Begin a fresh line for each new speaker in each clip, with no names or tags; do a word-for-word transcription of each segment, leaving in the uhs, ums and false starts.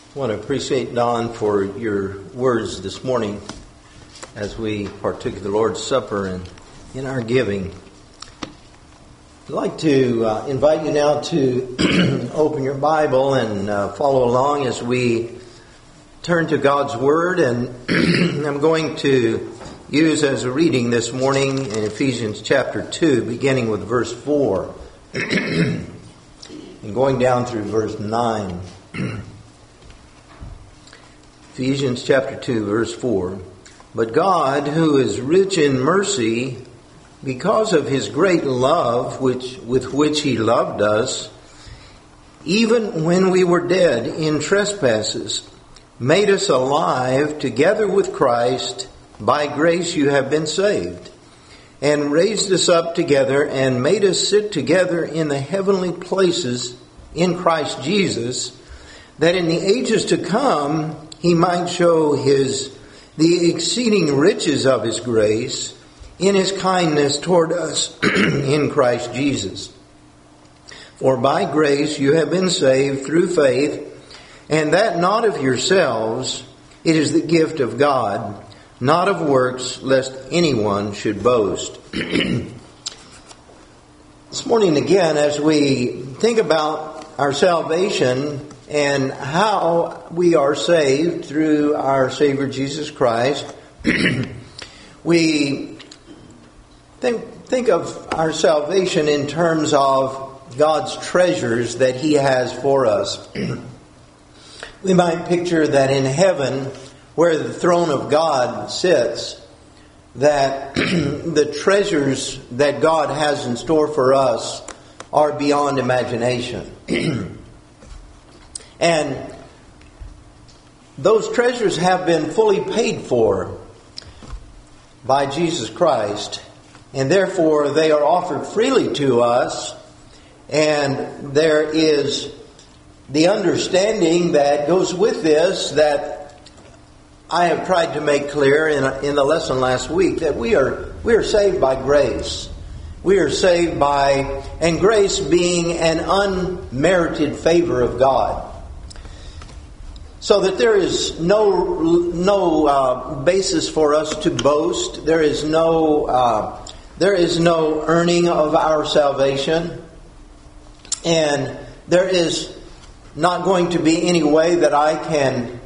I want to appreciate Don for your words this morning as we partook of the Lord's Supper and in our giving. I'd like to uh, invite you now to open your Bible and uh, follow along as we turn to God's Word. And I'm going to use as a reading this morning in Ephesians chapter two, beginning with verse four and going down through verse nine. Ephesians chapter two, verse four. But God, who is rich in mercy, because of His great love which with which He loved us, even when we were dead in trespasses, made us alive together with Christ. By grace you have been saved, and raised us up together and made us sit together in the heavenly places in Christ Jesus, that in the ages to come He might show His the exceeding riches of His grace in His kindness toward us in Christ Jesus. For by grace you have been saved through faith, and that not of yourselves, it is the gift of God, not of works, lest anyone should boast. This morning again, as we think about our salvation and how we are saved through our Savior Jesus Christ, we think, think of our salvation in terms of God's treasures that He has for us. We might picture that in heaven, where the throne of God sits, that the treasures that God has in store for us are beyond imagination. And those treasures have been fully paid for by Jesus Christ, and therefore they are offered freely to us, and there is the understanding that goes with this that I have tried to make clear in, in the lesson last week, that we are we are saved by grace. We are saved by, and grace being an unmerited favor of God. So that there is no no uh, basis for us to boast. There is no uh, there is no earning of our salvation, and there is not going to be any way that I can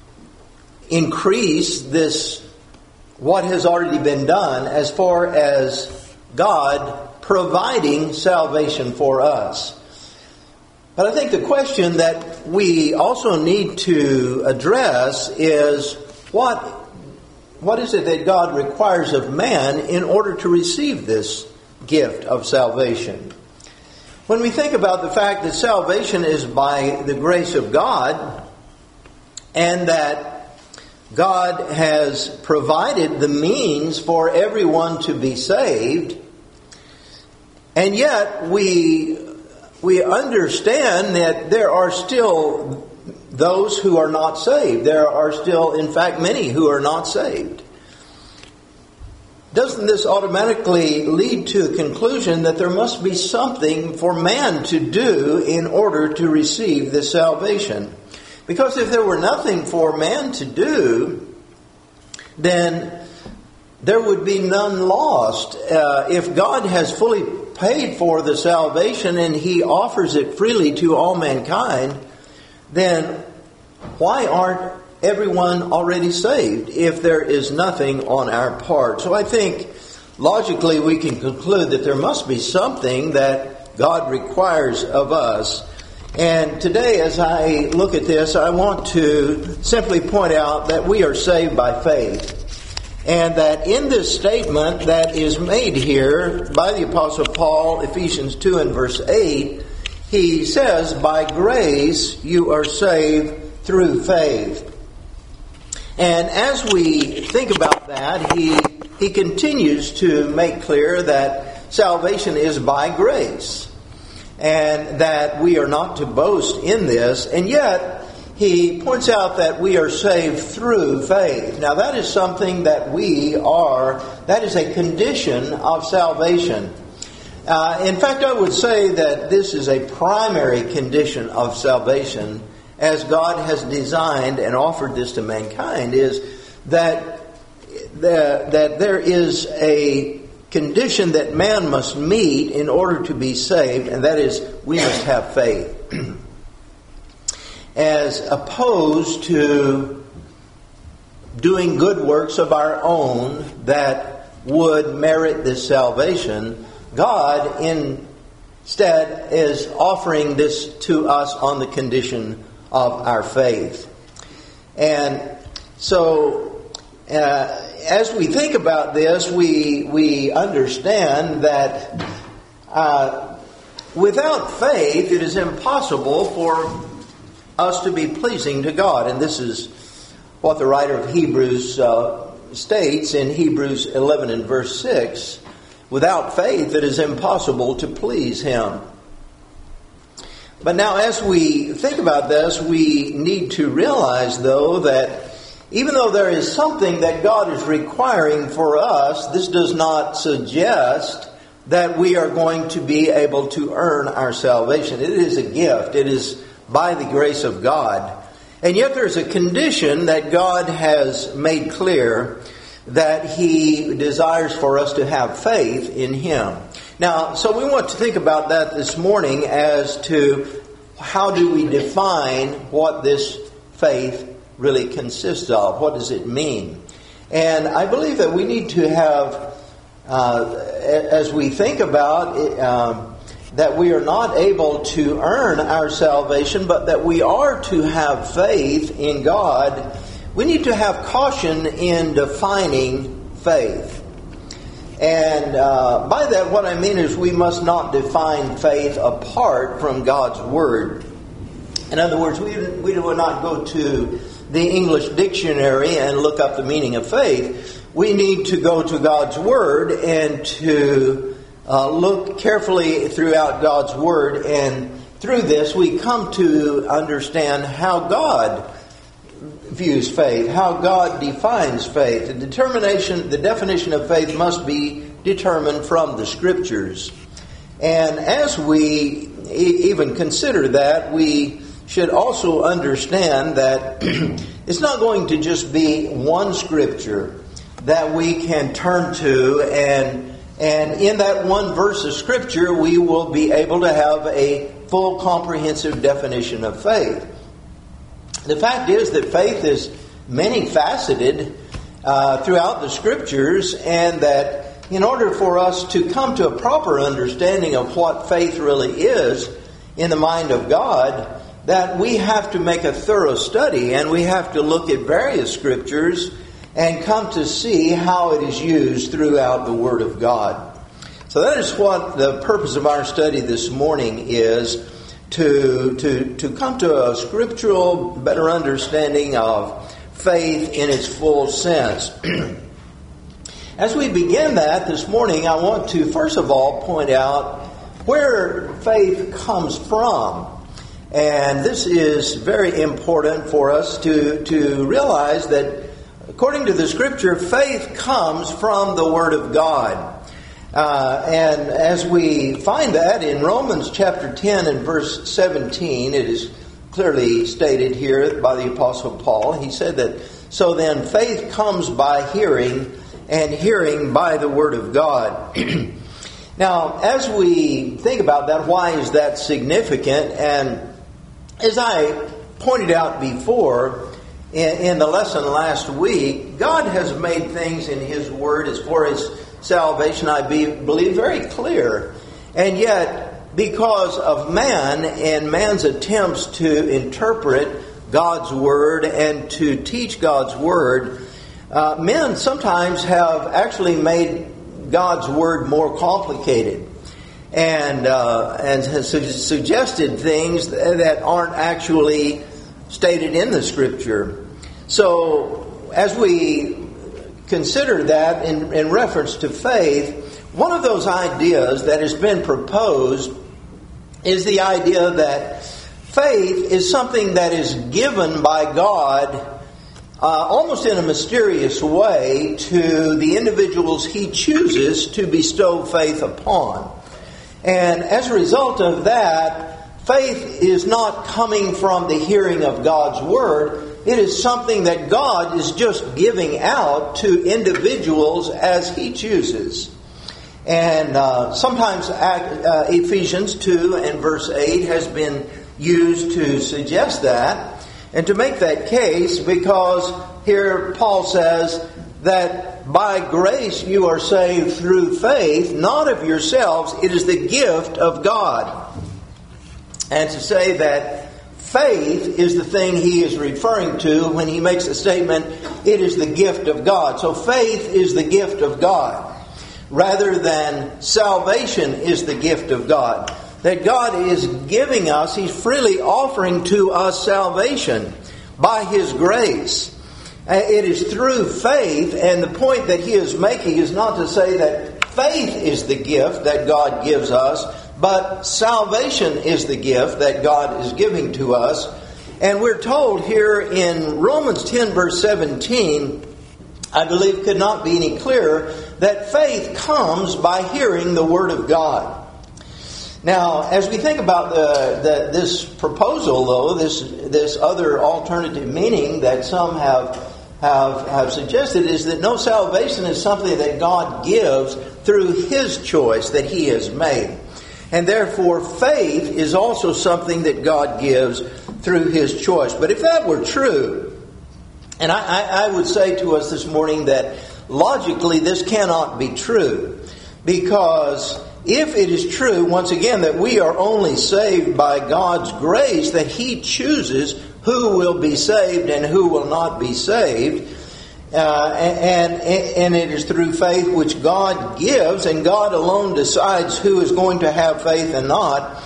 increase this, what has already been done, as far as God providing salvation for us. But I think the question that we also need to address is, what what is it that God requires of man in order to receive this gift of salvation? When we think about the fact that salvation is by the grace of God, and that God has provided the means for everyone to be saved, and yet we we understand that there are still those who are not saved. There are still, in fact, many who are not saved. Doesn't this automatically lead to the conclusion that there must be something for man to do in order to receive this salvation? Because if there were nothing for man to do, then there would be none lost. Uh, if God has fully paid for the salvation and He offers it freely to all mankind, then why aren't everyone already saved if there is nothing on our part? So I think logically we can conclude that there must be something that God requires of us. And today, as I look at this, I want to simply point out that we are saved by faith. And that in this statement that is made here by the Apostle Paul, Ephesians two and verse eight, he says, by grace you are saved through faith. And as we think about that, he, he continues to make clear that salvation is by grace, and that we are not to boast in this. And yet, he points out that we are saved through faith. Now, that is something that we are, that is a condition of salvation. Uh, in fact, I would say that this is a primary condition of salvation, as God has designed and offered this to mankind, is that, the, that there is a condition that man must meet in order to be saved, and that is we must have faith. As opposed to doing good works of our own that would merit this salvation, God instead is offering this to us on the condition of our faith. And so, uh, as we think about this, we we understand that uh, without faith, it is impossible for us to be pleasing to God. And this is what the writer of Hebrews uh, states in Hebrews eleven and verse six. Without faith, it is impossible to please Him. But now, as we think about this, we need to realize, though, that even though there is something that God is requiring for us, this does not suggest that we are going to be able to earn our salvation. It is a gift. It is by the grace of God. And yet there's a condition that God has made clear, that He desires for us to have faith in Him. Now, so we want to think about that this morning as to how do we define what this faith really consists of. What does it mean? And I believe that we need to have, uh, as we think about it, um, that we are not able to earn our salvation, but that we are to have faith in God, we need to have caution in defining faith. And uh, by that, what I mean is we must not define faith apart from God's Word. In other words, we, we will not go to the English dictionary and look up the meaning of faith. We need to go to God's Word and to uh, look carefully throughout God's Word. And through this, we come to understand how God views faith, how God defines faith. The determination, the definition of faith must be determined from the Scriptures. And as we e- even consider that, we should also understand that it's not going to just be one Scripture that we can turn to, and and in that one verse of Scripture we will be able to have a full comprehensive definition of faith. The fact is that faith is many-faceted uh, throughout the Scriptures, and that in order for us to come to a proper understanding of what faith really is in the mind of God, that we have to make a thorough study, and we have to look at various Scriptures and come to see how it is used throughout the Word of God. So that is what the purpose of our study this morning is, to, to, to come to a scriptural better understanding of faith in its full sense. As we begin that this morning, I want to first of all point out where faith comes from. And this is very important for us to, to realize that according to the Scripture, faith comes from the Word of God. Uh, and as we find that in Romans chapter ten and verse seventeen, it is clearly stated here by the Apostle Paul. He said that, so then faith comes by hearing, and hearing by the Word of God. Now, as we think about that, why is that significant? And as I pointed out before in, in the lesson last week, God has made things in His Word as far as salvation, I be, believe, very clear. And yet, because of man and man's attempts to interpret God's Word and to teach God's Word, uh, men sometimes have actually made God's Word more complicated, and uh, and has su- suggested things that aren't actually stated in the Scripture. So, as we consider that in, in reference to faith, one of those ideas that has been proposed is the idea that faith is something that is given by God uh, almost in a mysterious way to the individuals He chooses to bestow faith upon. And as a result of that, faith is not coming from the hearing of God's Word. It is something that God is just giving out to individuals as He chooses. And uh, sometimes uh, Ephesians two and verse eight has been used to suggest that and to make that case, because here Paul says that by grace you are saved through faith, not of yourselves, it is the gift of God. And to say that faith is the thing he is referring to when he makes the statement, it is the gift of God. So faith is the gift of God, rather than salvation is the gift of God. That God is giving us, He's freely offering to us salvation by His grace. It is through faith, and the point that he is making is not to say that faith is the gift that God gives us, but salvation is the gift that God is giving to us. And we're told here in Romans ten verse seventeen, I believe could not be any clearer, that faith comes by hearing the Word of God. Now, as we think about the, the this proposal, though, this this other alternative meaning that some have have have suggested is that no, salvation is something that God gives through His choice that He has made. And therefore, faith is also something that God gives through His choice. But if that were true, and I, I, I would say to us this morning that logically this cannot be true, because if it is true, once again, that we are only saved by God's grace, that He chooses who will be saved and who will not be saved, uh, and, and it is through faith which God gives, and God alone decides who is going to have faith and not,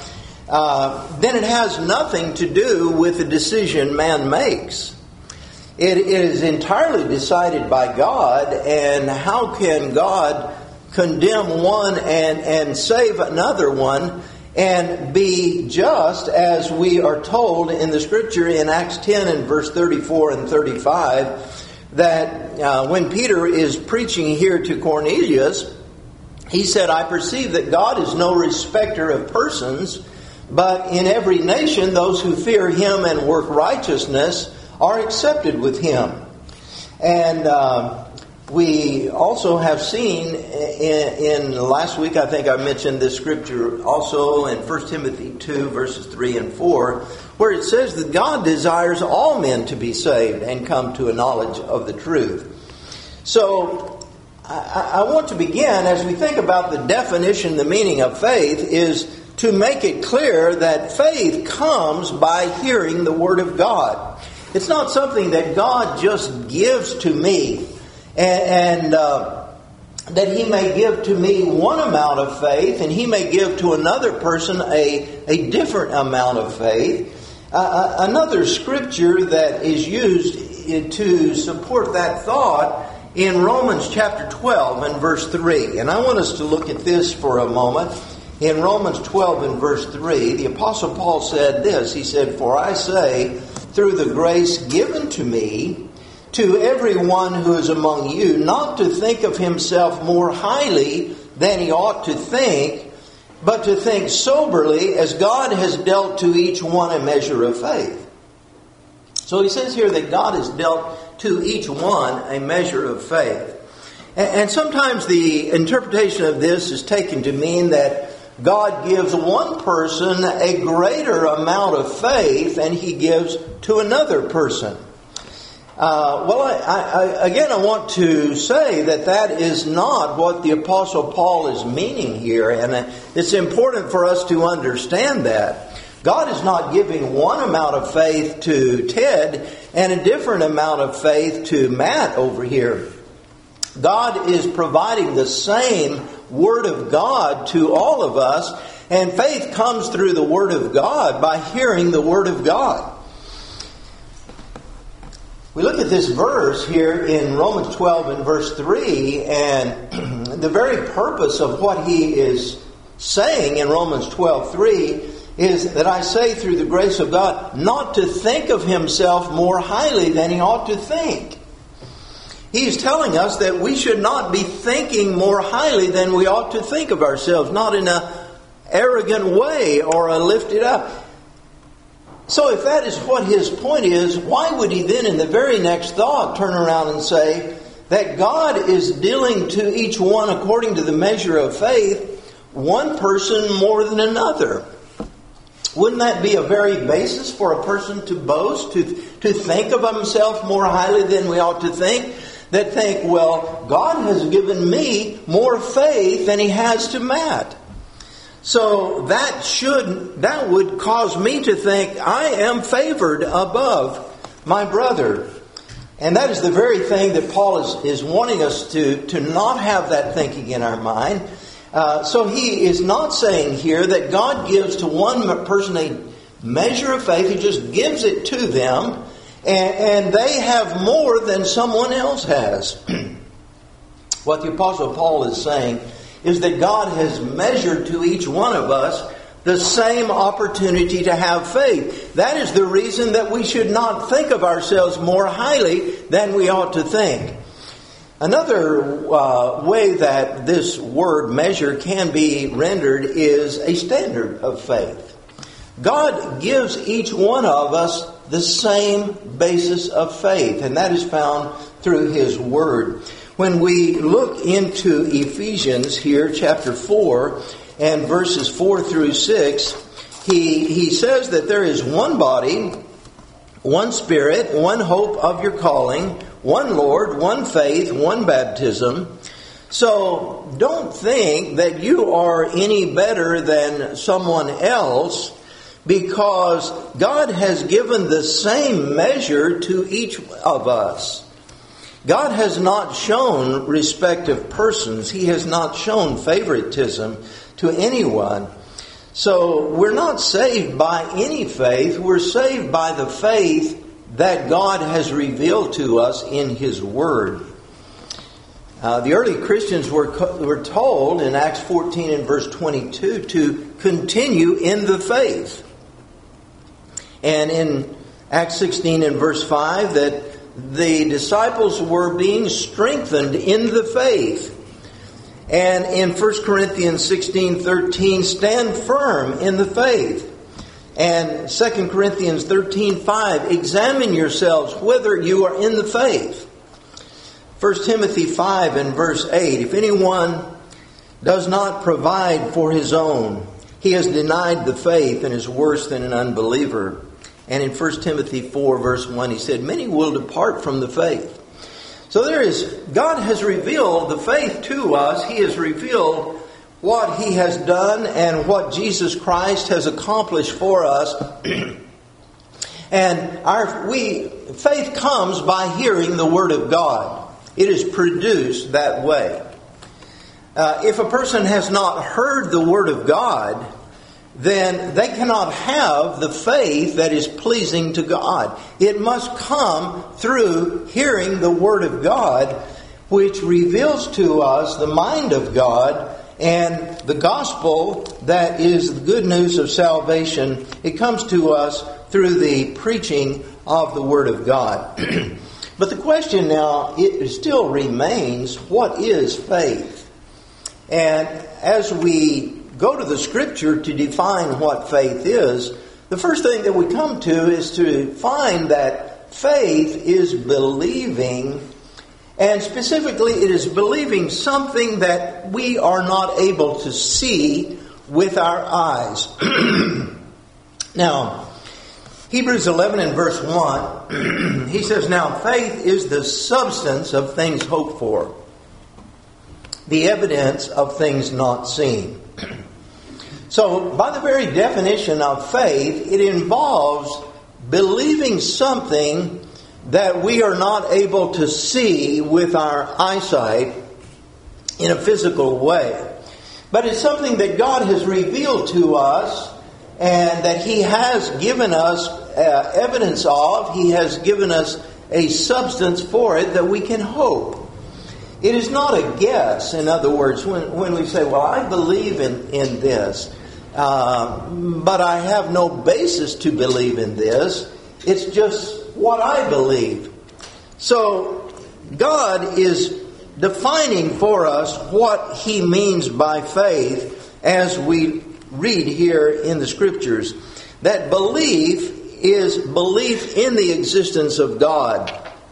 uh, then it has nothing to do with the decision man makes. It is entirely decided by God, and how can God condemn one and, and save another one and be just, as we are told in the Scripture in Acts ten and verse thirty-four and thirty-five, that uh, when Peter is preaching here to Cornelius, he said, I perceive that God is no respecter of persons, but in every nation those who fear Him and work righteousness are accepted with Him. And uh, we also have seen in, in last week, I think I mentioned this scripture also in First Timothy two verses three and four, where it says that God desires all men to be saved and come to a knowledge of the truth. So I, I want to begin, as we think about the definition, the meaning of faith, is to make it clear that faith comes by hearing the Word of God. It's not something that God just gives to me, and, and uh, that He may give to me one amount of faith, and He may give to another person a, a different amount of faith. Uh, another scripture that is used to support that thought in Romans chapter twelve and verse three. And I want us to look at this for a moment. In Romans twelve and verse three, the Apostle Paul said this. He said, For I say, through the grace given to me, to everyone who is among you, not to think of himself more highly than he ought to think, but to think soberly, as God has dealt to each one a measure of faith. So he says here that God has dealt to each one a measure of faith. And sometimes the interpretation of this is taken to mean that God gives one person a greater amount of faith than He gives to another person. Uh, well, I, I, again, I want to say that that is not what the Apostle Paul is meaning here. And it's important for us to understand that. God is not giving one amount of faith to Ted and a different amount of faith to Matt over here. God is providing the same Word of God to all of us, and faith comes through the Word of God by hearing the Word of God. We look at this verse here in Romans twelve and verse three, and the very purpose of what he is saying in Romans twelve three is that I say through the grace of God not to think of himself more highly than he ought to think. He's telling us that we should not be thinking more highly than we ought to think of ourselves, not in an arrogant way or a lifted up. So if that is what his point is, why would he then in the very next thought turn around and say that God is dealing to each one according to the measure of faith, one person more than another? Wouldn't that be a very basis for a person to boast, to, to think of himself more highly than we ought to think? That think, well, God has given me more faith than he has to Matt. So that should, that would cause me to think I am favored above my brother. And that is the very thing that Paul is, is wanting us to, to not have that thinking in our mind. Uh, so he is not saying here that God gives to one person a measure of faith. He just gives it to them, and, and they have more than someone else has. What the Apostle Paul is saying is that God has measured to each one of us the same opportunity to have faith. That is the reason that we should not think of ourselves more highly than we ought to think. Another uh, way that this word measure can be rendered is a standard of faith. God gives each one of us the same basis of faith, and that is found through His Word. When we look into Ephesians here, chapter four, and verses four through six, he, he says that there is one body, one Spirit, one hope of your calling, one Lord, one faith, one baptism. So don't think that you are any better than someone else, because God has given the same measure to each of us. God has not shown respect of persons. He has not shown favoritism to anyone. So we're not saved by any faith. We're saved by the faith that God has revealed to us in His Word. Uh, the early Christians were were told in Acts fourteen and verse twenty-two to continue in the faith. And in Acts sixteen and verse five that the disciples were being strengthened in the faith. And in First Corinthians sixteen thirteen, stand firm in the faith. And Second Corinthians thirteen five, examine yourselves whether you are in the faith. First Timothy five and verse eight, if anyone does not provide for his own, he has denied the faith and is worse than an unbeliever. And in First Timothy four verse one, he said, many will depart from the faith. So there is, God has revealed the faith to us. He has revealed what He has done and what Jesus Christ has accomplished for us. And our we faith comes by hearing the Word of God. It is produced that way. Uh, if a person has not heard the Word of God, then they cannot have the faith that is pleasing to God. It must come through hearing the Word of God, which reveals to us the mind of God and the gospel that is the good news of salvation. It comes to us through the preaching of the Word of God. But the question now, it still remains, what is faith? And as we go to the Scripture to define what faith is, the first thing that we come to is to find that faith is believing, and specifically it is believing something that we are not able to see with our eyes. Now, Hebrews eleven and verse one, he says, now faith is the substance of things hoped for, the evidence of things not seen. So, by the very definition of faith, it involves believing something that we are not able to see with our eyesight in a physical way. But it's something that God has revealed to us and that He has given us uh, evidence of. He has given us a substance for it that we can hope. It is not a guess. In other words, when, when we say, well, I believe in, in this, uh, but I have no basis to believe in this. It's just what I believe. So God is defining for us what He means by faith as we read here in the Scriptures. That belief is belief in the existence of God.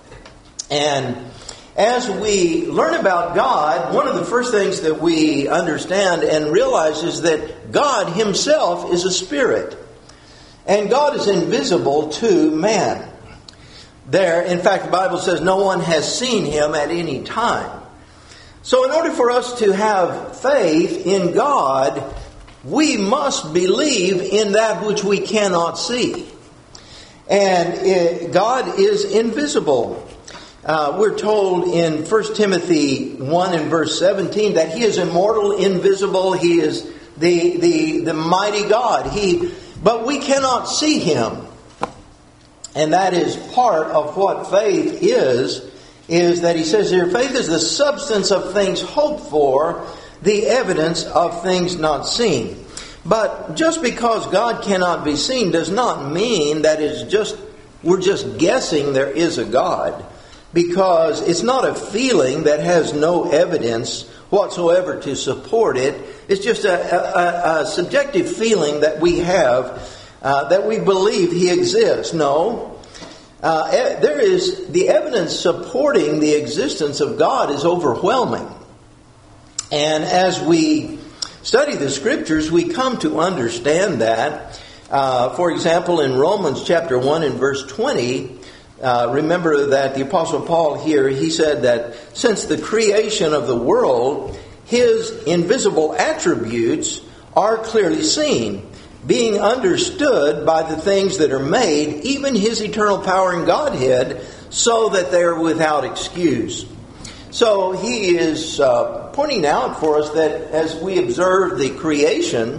And as we learn about God, one of the first things that we understand and realize is that God himself is a spirit. And God is invisible to man. There, in fact, the Bible says no one has seen him at any time. So in order for us to have faith in God, we must believe in that which we cannot see. And it, God is invisible. Uh, we're told in First Timothy one and verse seventeen that He is immortal, invisible. He is the the the mighty God. He, but we cannot see Him. And that is part of what faith is, is that he says here, faith is the substance of things hoped for, the evidence of things not seen. But just because God cannot be seen does not mean that it's just we're just guessing there is a God. Because it's not a feeling that has no evidence whatsoever to support it. It's just a, a, a subjective feeling that we have, uh, that we believe He exists. No. Uh, there is, the evidence supporting the existence of God is overwhelming. And as we study the Scriptures, we come to understand that. Uh, for example, in Romans chapter one and verse twenty, Uh, remember that the Apostle Paul here, he said that since the creation of the world, His invisible attributes are clearly seen, being understood by the things that are made, even His eternal power and Godhead, so that they are without excuse. So he is uh, pointing out for us that as we observe the creation,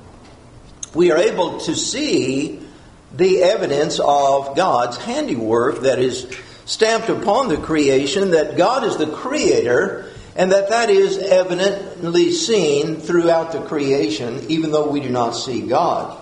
we are able to see the evidence of God's handiwork that is stamped upon the creation, that God is the creator, and that that is evidently seen throughout the creation, even though we do not see God.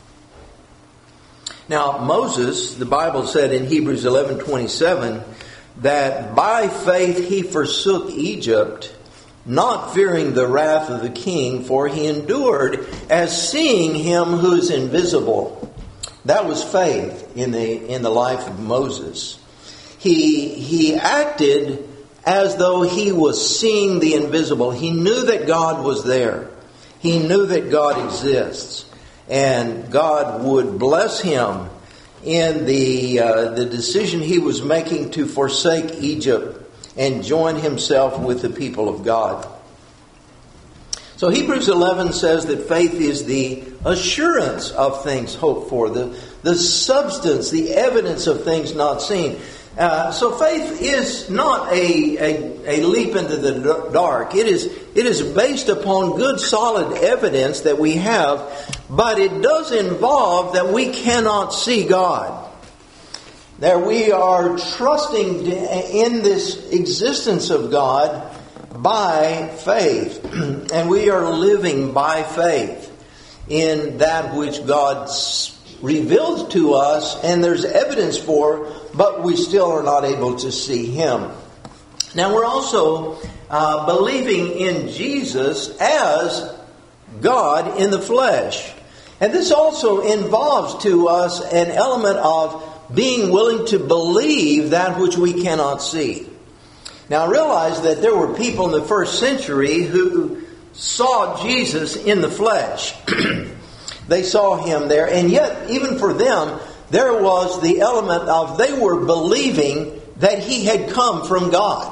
Now, Moses, the Bible said in Hebrews eleven twenty-seven, that by faith he forsook Egypt, not fearing the wrath of the king, for he endured as seeing him who is invisible. That was faith in the in the life of Moses. He he acted as though he was seeing the invisible. He knew that God was there. He knew that God exists, and God would bless him in the uh, the decision he was making to forsake Egypt and join himself with the people of God. So Hebrews eleven says that faith is the assurance of things hoped for, the, the substance, the evidence of things not seen. Uh, so faith is not a, a, a leap into the dark. It is, it is based upon good solid evidence that we have, but it does involve that we cannot see God. That we are trusting in this existence of God by faith. And we are living by faith in that which God reveals to us, and there's evidence for, but we still are not able to see Him. Now we're also uh, believing in Jesus as God in the flesh. And this also involves to us an element of being willing to believe that which we cannot see. Now realize that there were people in the first century who saw Jesus in the flesh. They saw Him there, and yet even for them there was the element of they were believing that He had come from God.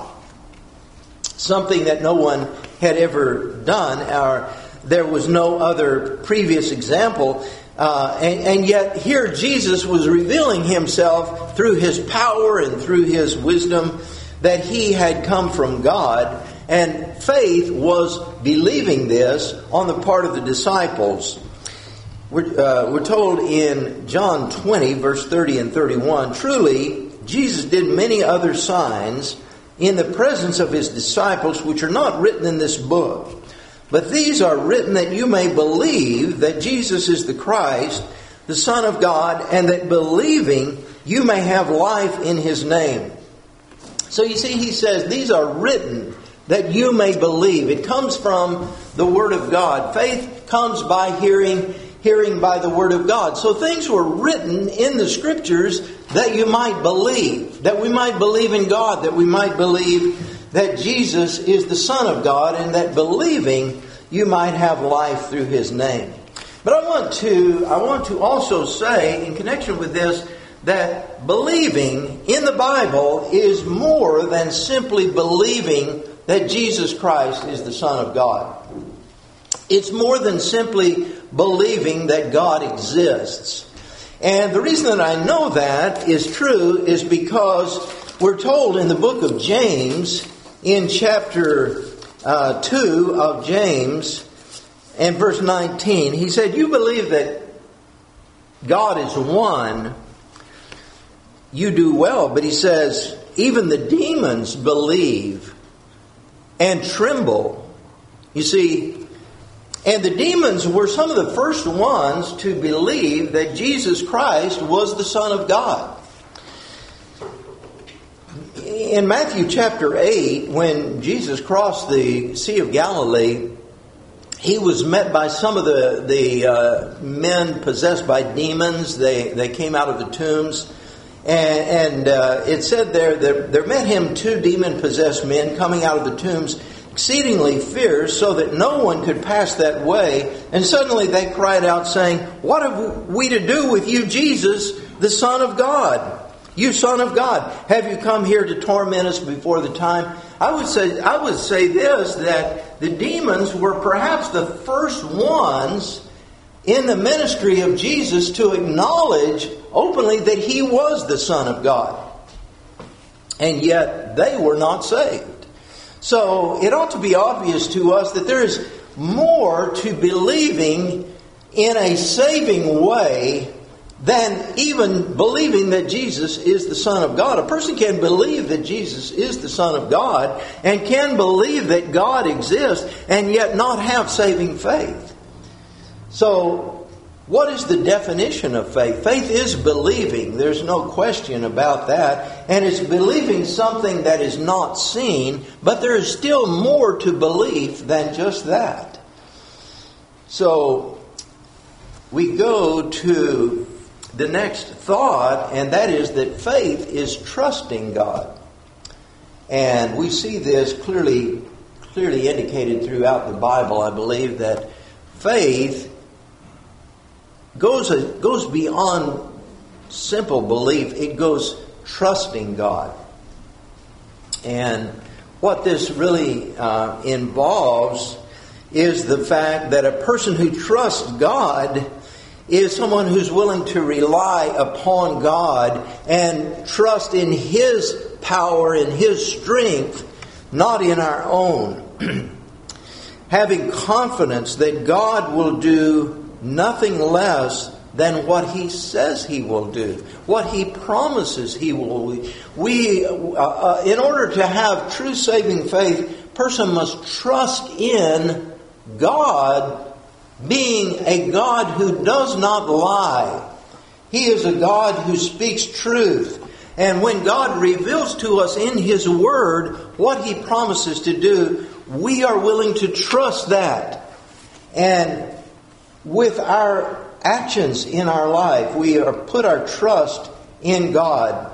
Something that no one had ever done, or there was no other previous example. Uh, and, and yet here Jesus was revealing Himself through His power and through His wisdom that He had come from God. And faith was believing this on the part of the disciples. We're, uh, we're told in John twenty, verse thirty and thirty-one, truly, Jesus did many other signs in the presence of His disciples, which are not written in this book. But these are written that you may believe that Jesus is the Christ, the Son of God, and that believing you may have life in His name. So you see, He says, these are written that you may believe. It comes from the Word of God. Faith comes by hearing, hearing by the word of God. So things were written in the Scriptures that you might believe, that we might believe in God, that we might believe that Jesus is the Son of God, and that believing you might have life through His name. But I want to, I want to also say, in connection with this, that believing in the Bible is more than simply believing that Jesus Christ is the Son of God. It's more than simply believing that God exists. And the reason that I know that is true is because we're told in the book of James, in chapter uh, two of James, and verse nineteen, he said, "You believe that God is one, you do well." But he says, "Even the demons believe and tremble." You see, and the demons were some of the first ones to believe that Jesus Christ was the Son of God. In Matthew chapter eight, when Jesus crossed the Sea of Galilee, He was met by some of the, the uh, men possessed by demons. They, they came out of the tombs. And, and uh, it said there that there met Him two demon-possessed men coming out of the tombs, exceedingly fierce, so that no one could pass that way. And suddenly they cried out, saying, "What have we to do with you, Jesus, the Son of God? You Son of God, have you come here to torment us before the time?" I would say, I would say this, that the demons were perhaps the first ones in the ministry of Jesus to acknowledge openly that He was the Son of God. And yet they were not saved. So it ought to be obvious to us that there is more to believing in a saving way than even believing that Jesus is the Son of God. A person can believe that Jesus is the Son of God and can believe that God exists and yet not have saving faith. So, what is the definition of faith? Faith is believing. There's no question about that. And it's believing something that is not seen, but there is still more to belief than just that. So, we go to the next thought, and that is that faith is trusting God. And we see this clearly, clearly indicated throughout the Bible, I believe, that faith goes, goes beyond simple belief. It goes trusting God. And what this really uh, involves is the fact that a person who trusts God is someone who's willing to rely upon God and trust in His power and His strength, not in our own. Having confidence that God will do nothing less than what He says He will do, what He promises He will. We, uh, uh, in order to have true saving faith, a person must trust in God being a God who does not lie. He is a God who speaks truth. And when God reveals to us in His Word what He promises to do, we are willing to trust that. And with our actions in our life, we are put our trust in God.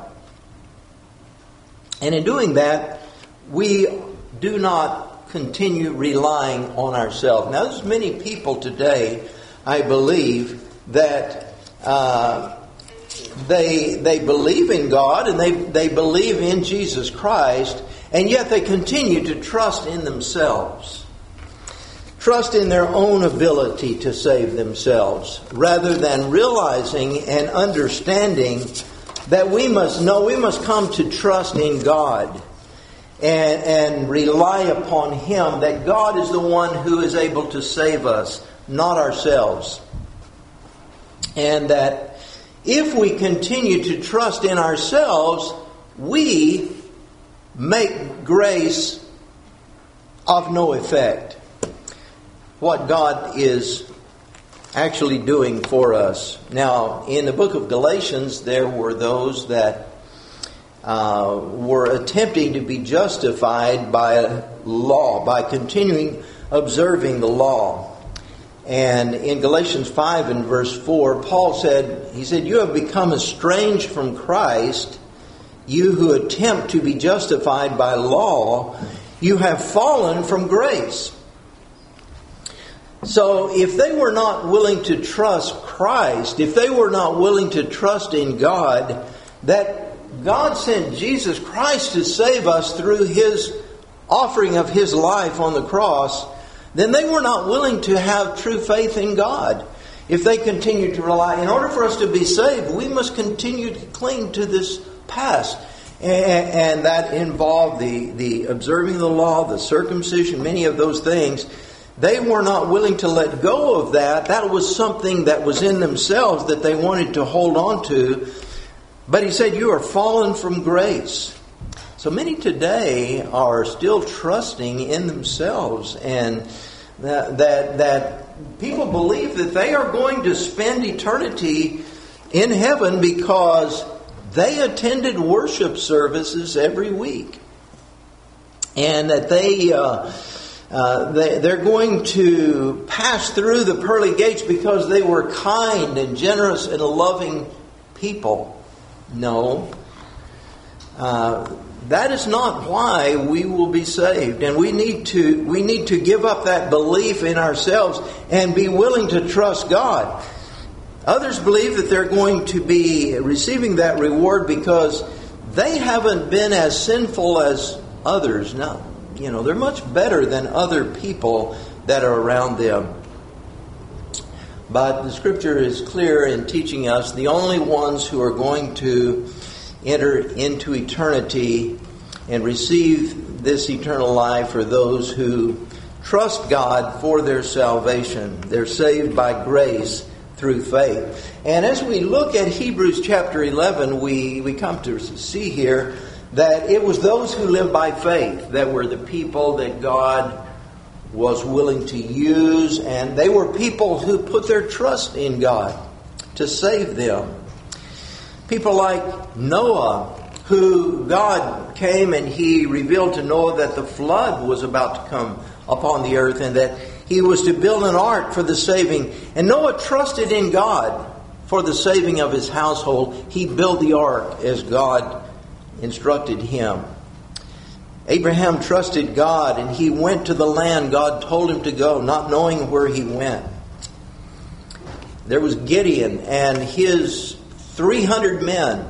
And in doing that, we do not continue relying on ourselves. Now, there's many people today, I believe, that uh, they they believe in God and they, they believe in Jesus Christ, and yet they continue to trust in themselves. Trust in their own ability to save themselves, rather than realizing and understanding that we must know, we must come to trust in God. And, and rely upon Him, that God is the one who is able to save us, not ourselves. And that if we continue to trust in ourselves, we make grace of no effect. What God is actually doing for us. Now, in the book of Galatians, there were those that Uh, were attempting to be justified by law, by continuing observing the law. And in Galatians five and verse four, Paul said, he said, "You have become estranged from Christ, you who attempt to be justified by law. You have fallen from grace." So if they were not willing to trust Christ, if they were not willing to trust in God, that God sent Jesus Christ to save us through His offering of His life on the cross, then they were not willing to have true faith in God. If they continued to rely, in order for us to be saved, we must continue to cling to this past. And, and that involved the, the observing the law, the circumcision, many of those things. They were not willing to let go of that. That was something that was in themselves that they wanted to hold on to. But he said, "You are fallen from grace." So many today are still trusting in themselves, and that, that, that people believe that they are going to spend eternity in heaven because they attended worship services every week. And that they... Uh, Uh, they, they're going to pass through the pearly gates because they were kind and generous and loving people. No. Uh, that is not why we will be saved. And we need to we need to give up that belief in ourselves and be willing to trust God. Others believe that they're going to be receiving that reward because they haven't been as sinful as others. No. You know, they're much better than other people that are around them. But the Scripture is clear in teaching us the only ones who are going to enter into eternity and receive this eternal life are those who trust God for their salvation. They're saved by grace through faith. And as we look at Hebrews chapter eleven, we, we come to see here that it was those who lived by faith that were the people that God was willing to use, and they were people who put their trust in God to save them. People like Noah, who God came and He revealed to Noah that the flood was about to come upon the earth and that he was to build an ark for the saving. And Noah trusted in God for the saving of his household. He built the ark as God instructed him. Abraham trusted God and he went to the land God told him to go, not knowing where he went. There was Gideon and his three hundred men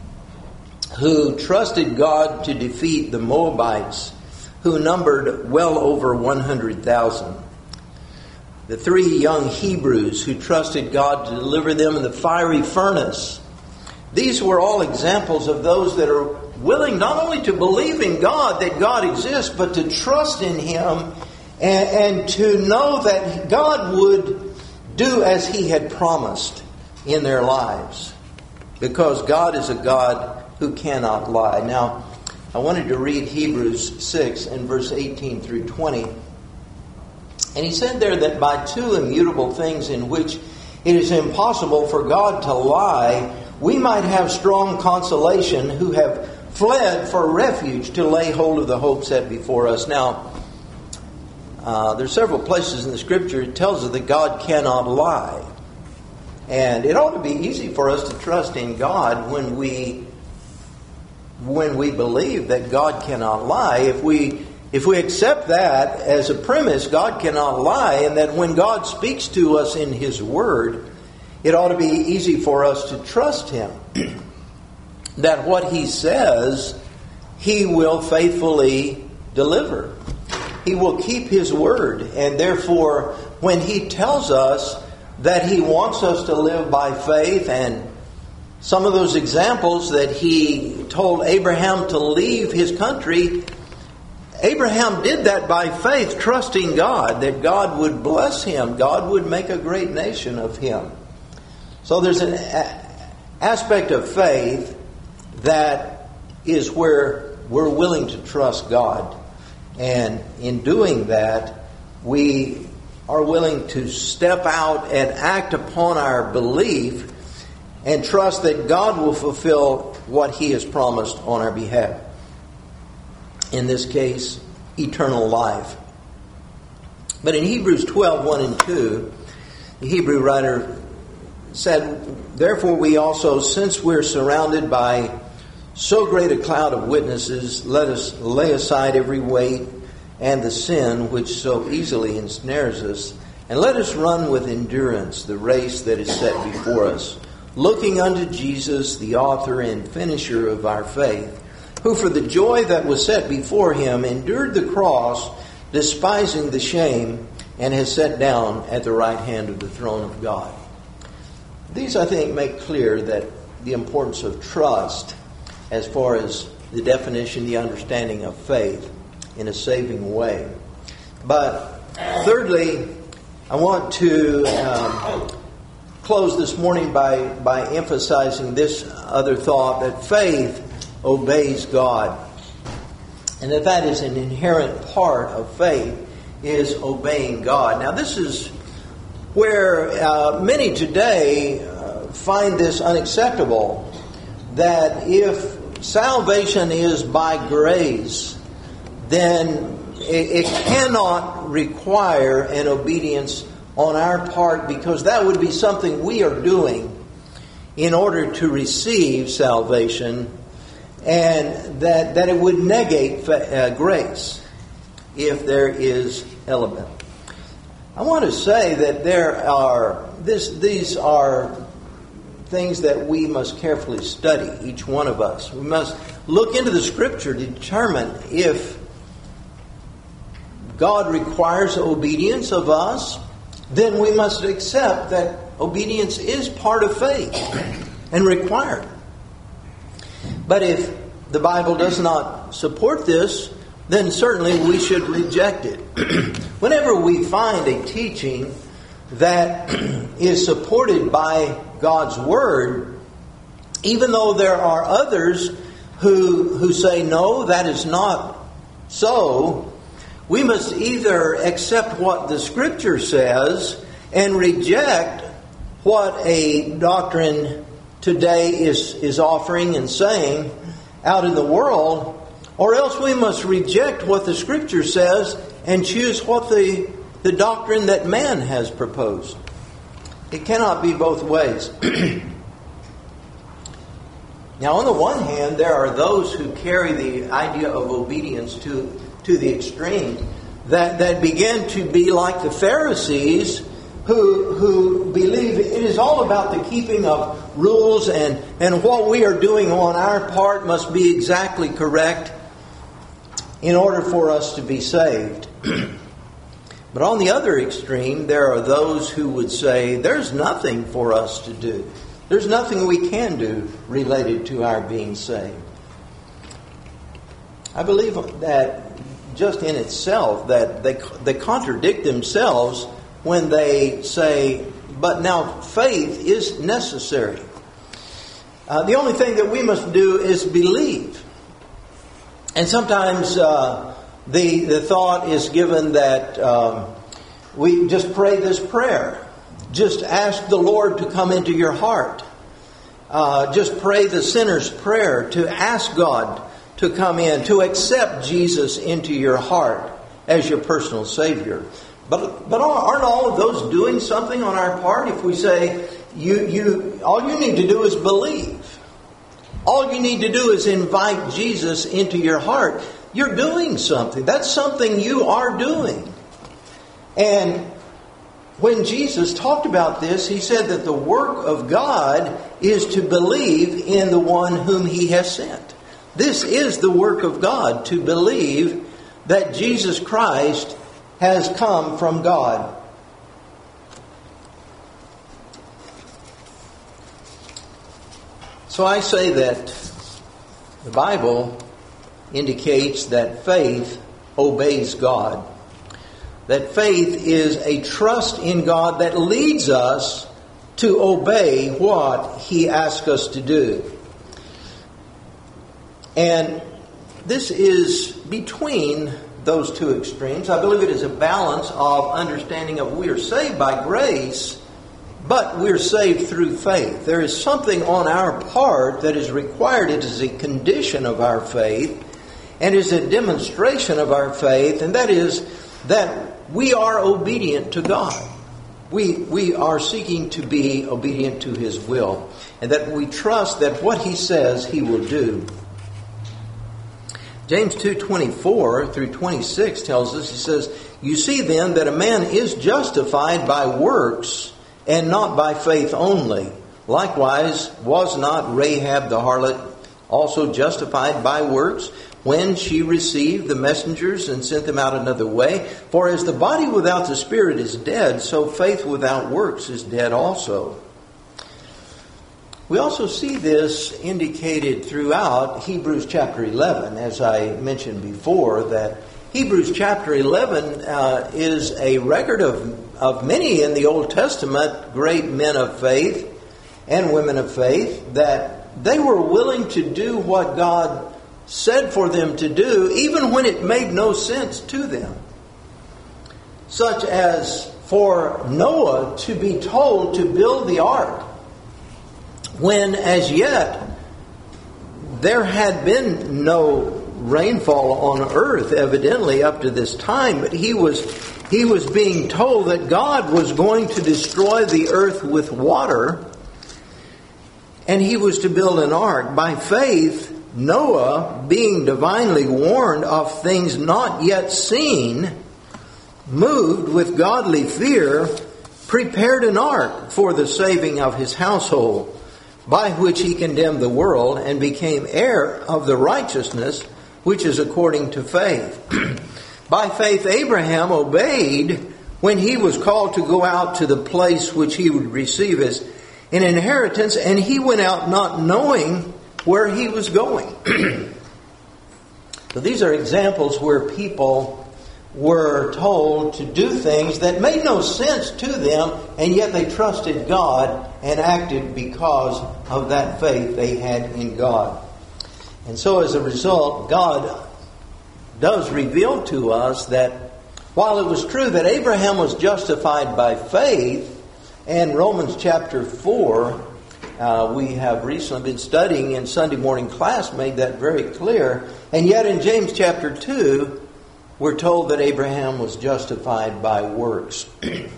who trusted God to defeat the Moabites, who numbered well over one hundred thousand. The three young Hebrews who trusted God to deliver them in the fiery furnace. These were all examples of those that are willing not only to believe in God, that God exists, but to trust in Him and, and to know that God would do as He had promised in their lives. Because God is a God who cannot lie. Now, I wanted to read Hebrews six and verse eighteen through twenty. And he said there that by two immutable things in which it is impossible for God to lie, we might have strong consolation who have fled for refuge to lay hold of the hope set before us. Now, uh, there's several places in the Scripture it tells us that God cannot lie. And it ought to be easy for us to trust in God when we when we believe that God cannot lie. If we if we accept that as a premise, God cannot lie, and that when God speaks to us in His Word, it ought to be easy for us to trust Him. That what He says, He will faithfully deliver. He will keep His word. And therefore, when He tells us that He wants us to live by faith, and some of those examples that He told Abraham to leave his country, Abraham did that by faith, trusting God, that God would bless him. God would make a great nation of him. So there's an aspect of faith that is where we're willing to trust God. And in doing that, we are willing to step out and act upon our belief and trust that God will fulfill what He has promised on our behalf. In this case, eternal life. But in Hebrews twelve, one and two, The Hebrew writer said, "Therefore we also, since we're surrounded by so great a cloud of witnesses, let us lay aside every weight and the sin which so easily ensnares us, and let us run with endurance the race that is set before us, looking unto Jesus, the author and finisher of our faith, who for the joy that was set before him endured the cross, despising the shame, and has sat down at the right hand of the throne of God." These, I think, make clear that the importance of trust as far as the definition, the understanding of faith in a saving way. But thirdly, I want to um, close this morning by, by emphasizing this other thought, that faith obeys God. And that that is an inherent part of faith, is obeying God. Now this is where uh, many today uh, find this unacceptable, that if salvation is by grace, then it, it cannot require an obedience on our part, because that would be something we are doing in order to receive salvation, and that, that it would negate uh, grace if there is element. I want to say that there are this these are things that we must carefully study, each one of us. We must look into the Scripture to determine if God requires obedience of us, then we must accept that obedience is part of faith and required. But if the Bible does not support this, then certainly we should reject it. Whenever we find a teaching that is supported by God's Word, even though there are others who who say, no, that is not so, we must either accept what the Scripture says and reject what a doctrine today is, is offering and saying out in the world, or else we must reject what the Scripture says and choose what the, the doctrine that man has proposed. It cannot be both ways. Now, on the one hand, there are those who carry the idea of obedience to, to the extreme, that, that begin to be like the Pharisees, who who believe it is all about the keeping of rules, and, and what we are doing on our part must be exactly correct in order for us to be saved. But on the other extreme, there are those who would say, there's nothing for us to do. There's nothing we can do related to our being saved. I believe that just in itself, that they, they contradict themselves when they say, but now faith is necessary. Uh, the only thing that we must do is believe. And sometimes uh, the the thought is given that um, we just pray this prayer. Just ask the Lord to come into your heart. Uh, just pray the sinner's prayer to ask God to come in, to accept Jesus into your heart as your personal Savior. But but aren't all of those doing something on our part? If we say, you you all you need to do is believe. All you need to do is invite Jesus into your heart. You're doing something. That's something you are doing. And when Jesus talked about this, He said that the work of God is to believe in the one whom He has sent. This is the work of God, to believe that Jesus Christ has come from God. So I say that the Bible indicates that faith obeys God. That faith is a trust in God that leads us to obey what He asks us to do. And this is between those two extremes. I believe it is a balance of understanding of we are saved by grace, but we're saved through faith. There is something on our part that is required. It is a condition of our faith and is a demonstration of our faith, and that is that we are obedient to God. we we are seeking to be obedient to His will, and that we trust that what He says He will do. James two twenty-four through twenty-six tells us, he says, "You see then that a man is justified by works, and not by faith only. Likewise, was not Rahab the harlot also justified by works, when she received the messengers and sent them out another way? For as the body without the spirit is dead, so faith without works is dead also." We also see this indicated throughout Hebrews chapter eleven, as I mentioned before, that Hebrews chapter eleven uh, is a record of, of many in the Old Testament great men of faith and women of faith, that they were willing to do what God said for them to do, even when it made no sense to them. Such as for Noah to be told to build the ark, when as yet there had been no rainfall on earth, evidently up to this time, but he was he was being told that God was going to destroy the earth with water, and he was to build an ark. By faith, Noah, being divinely warned of things not yet seen, moved with godly fear, prepared an ark for the saving of his household, by which he condemned the world and became heir of the righteousness which is according to faith. By faith Abraham obeyed when he was called to go out to the place which he would receive as an inheritance, and he went out not knowing where he was going. So these are examples where people were told to do things that made no sense to them, and yet they trusted God and acted because of that faith they had in God. And so as a result, God does reveal to us that while it was true that Abraham was justified by faith, and Romans chapter four, uh, we have recently been studying in Sunday morning class, made that very clear, and yet in James chapter two, we're told that Abraham was justified by works.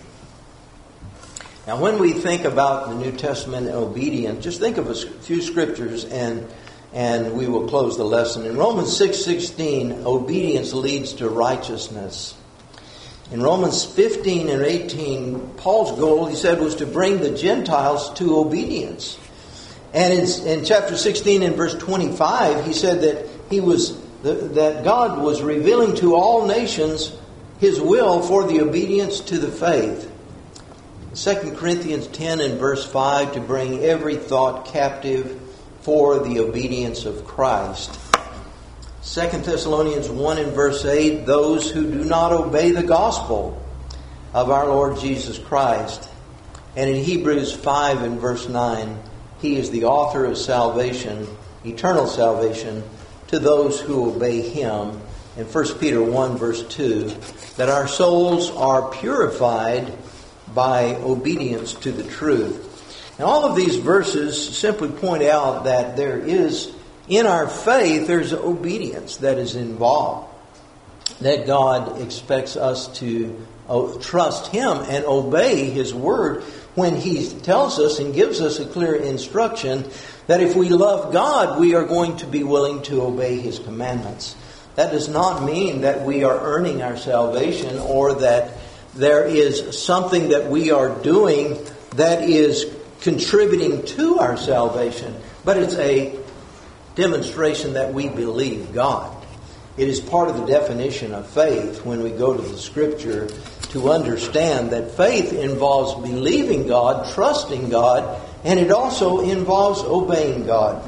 Now, when we think about the New Testament and obedience, just think of a few scriptures and and we will close the lesson. In Romans six sixteen, obedience leads to righteousness. In Romans fifteen and eighteen, Paul's goal, he said, was to bring the Gentiles to obedience. And in, in chapter sixteen and verse twenty-five, he said that he was that God was revealing to all nations His will for the obedience to the faith. Second Corinthians ten and verse five, to bring every thought captive for the obedience of Christ. Second Thessalonians one and verse eight, those who do not obey the gospel of our Lord Jesus Christ. And in Hebrews five and verse nine, He is the author of salvation, eternal salvation, to those who obey Him. In First Peter one verse two, that our souls are purified by obedience to the truth. Now all of these verses simply point out that there is, in our faith, there's obedience that is involved. That God expects us to trust Him and obey His word when He tells us and gives us a clear instruction that if we love God, we are going to be willing to obey His commandments. That does not mean that we are earning our salvation or that there is something that we are doing that is contributing to our salvation, but it's a demonstration that we believe God. It is part of the definition of faith when we go to the Scripture to understand that faith involves believing God, trusting God, and it also involves obeying God.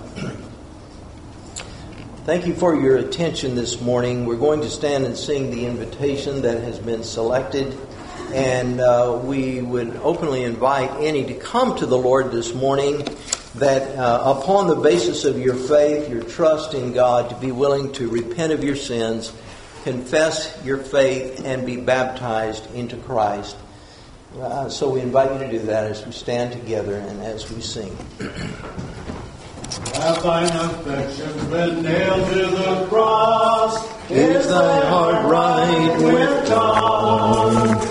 Thank you for your attention this morning. We're going to stand and sing the invitation that has been selected. And uh, we would openly invite any to come to the Lord this morning, that uh, upon the basis of your faith, your trust in God, to be willing to repent of your sins, confess your faith, and be baptized into Christ. Uh, so we invite you to do that as we stand together and as we sing.
Have thine affections been nailed to the cross?
Is thy heart right with God?